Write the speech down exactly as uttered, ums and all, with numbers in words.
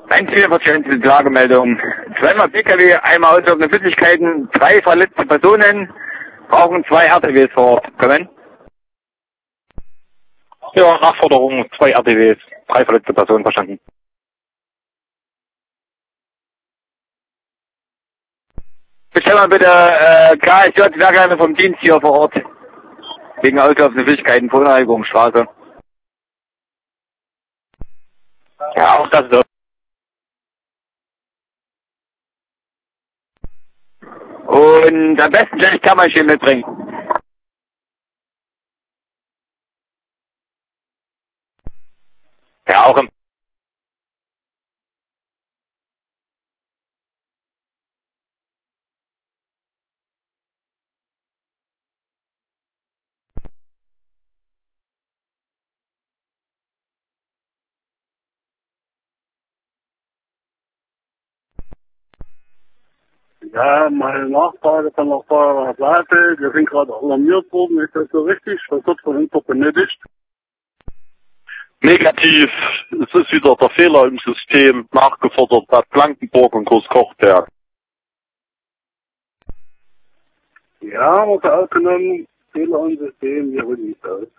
Ein Zielverständnis, Lagemeldung. Zweimal P K W, einmal auslaufende Flüssigkeiten, drei verletzte Personen, brauchen zwei R T Ws vor Ort. Kommen? Ja, Nachforderung, zwei R T Ws, drei verletzte Personen, verstanden. Bestell mal bitte äh, K S J-Werke vom Dienst hier vor Ort. Wegen auslaufender Flüssigkeiten, Verunreinigungsstraße. Ja, auch das so. Und am besten gleich Kammerchen mitbringen. Ja, auch im... Ja, meine Nachfrage von der Feuerwehrseite, wir sind gerade alarmiert worden, ist das so richtig? Was wird von uns noch benötigt? Negativ, es ist wieder der Fehler im System, nachgefordert Bad Blankenburg und Großkochberg. Ja, wurde aufgenommen, Fehler im System, wir rücken nicht aus.